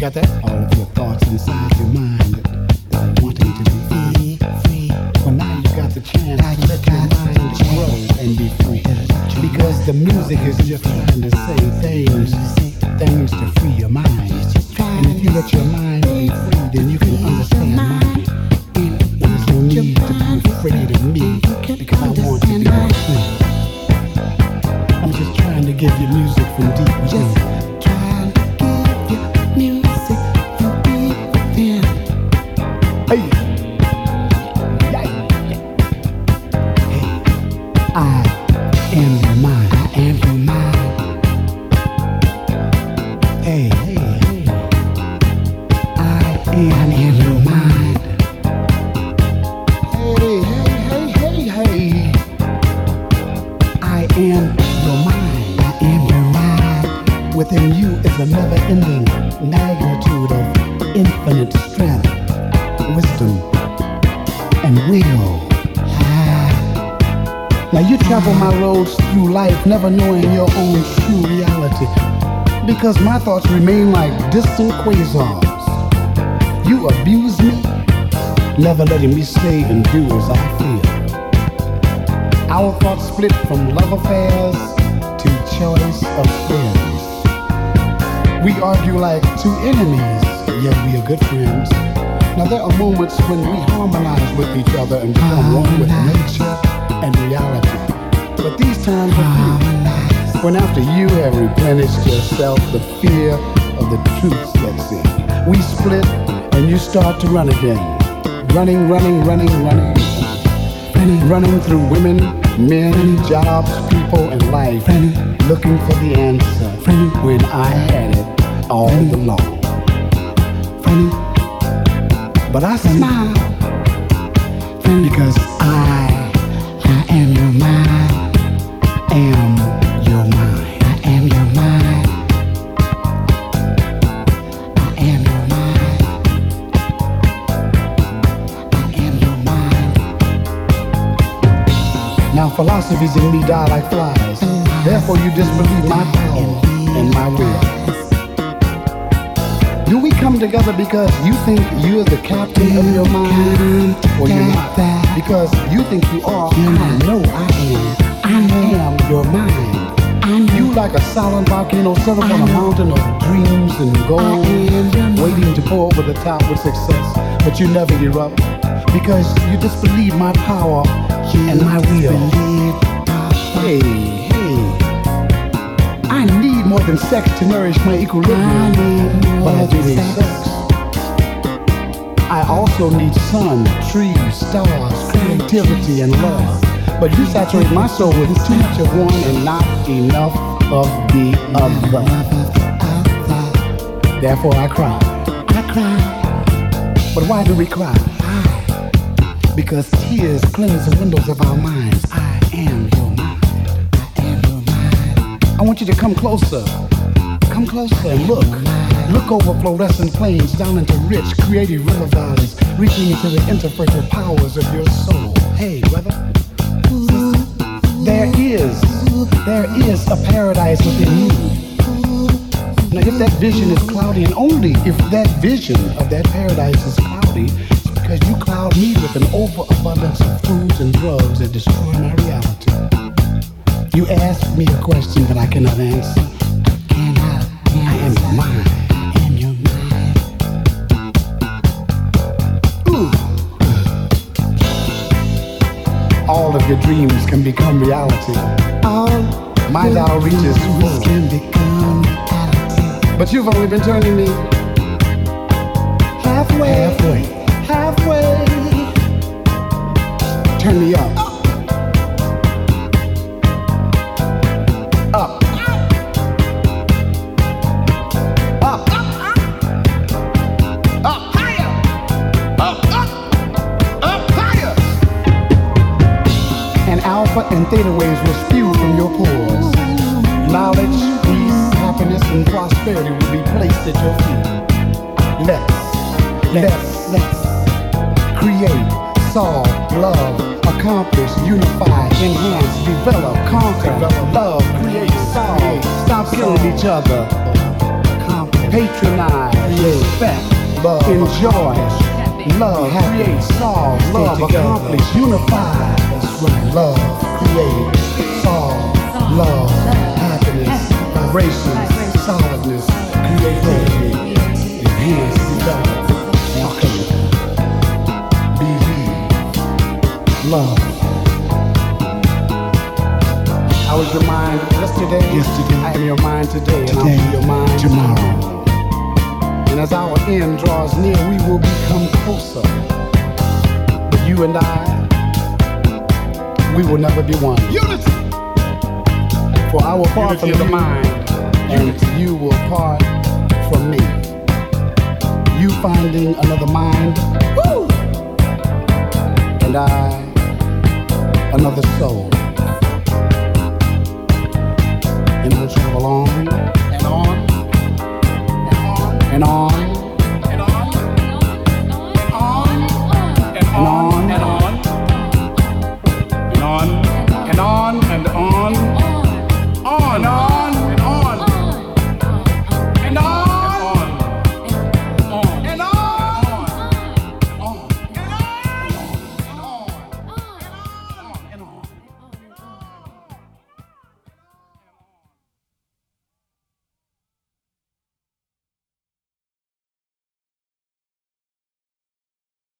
got that? All of your thoughts inside your mind that are wanting to be free. Well, now you got the chance to let your mind grow and be free. Because the music is just trying to say things to free your mind. And if you let your mind be free, then you can understand mine. There's no need to be afraid of me, because I want to be more free. I'm just trying to give you music from deep within. Just trying to give you music from deep within. Hey! I am your mind. I am your mind. Hey, hey, hey. I am your mind. Hey, hey, hey, hey, hey. I am your mind. I am your mind. Within you is a never-ending magnitude of infinite strength, wisdom, and will. Now you travel my roads through life never knowing your own true reality, because my thoughts remain like distant quasars. You abuse me, never letting me say and do as I feel. Our thoughts split from love affairs to choice of friends. We argue like two enemies, yet we are good friends. Now there are moments when we harmonize with each other and become one with nature and reality. But these times are few, when after you have replenished yourself the fear of the truth sets in. We split and you start to run again. Running through women, men, jobs, people, and life, looking for the answer when I had it all along. But I smile because I am your mind, am your mind. I am your mind. I am your mind. I am your mind. Now philosophies in me die like flies. Therefore you disbelieve my power and my will. Do we come together because you think you're the captain of your mind, or you're not? Because you think you are, I know I am. I am your mind. You like a silent volcano set up on a mountain of dreams and gold, waiting to pour over the top with success, but you never erupt, because you disbelieve my power and my will. Hey, I need more than sex to nourish my equilibrium, but I do need sex. I also need sun, trees, stars, creativity, and love. But you saturate my soul with too much of one and not enough of the other. Therefore I cry. But why do we cry? Because tears cleanse the windows of our minds. I am your mind. I am your mind. I want you to come closer. Come closer and look. Look over fluorescent plains down into rich, creative river valleys, reaching into the interferential powers of your soul. Hey, brother. There is a paradise within you. Now, if that vision is cloudy, and only if that vision of that paradise is cloudy, it's because you cloud me with an overabundance of foods and drugs that destroy my reality. You ask me a question that I cannot answer. I am your mind. All of your dreams can become reality. My dial reaches full. But you've only been turning me halfway. Turn me up. Up. Higher. Up higher. And alpha and theta waves will spew from your pores. Knowledge, peace, happiness, and prosperity will be placed at your feet. Let's create, solve, love, accomplish, unify, enhance, develop, conquer, love, create, solve, stop killing each other, accomplish. patronize, respect, love, enjoy, love, create, solve, love, accomplish, unify. That's right. Love, create, solve, love, happiness, vibration, solidness, creativity, enhance, develop, alchemy, believe, love. I was your mind yesterday. I am your mind today, and I'll be your mind tomorrow. And as our end draws near, we will become closer. But you and I, we will never be one. Unity! For I will part from the mind, and you will part from me. You finding another mind, woo! And I, another soul. And we'll travel on and on and on and on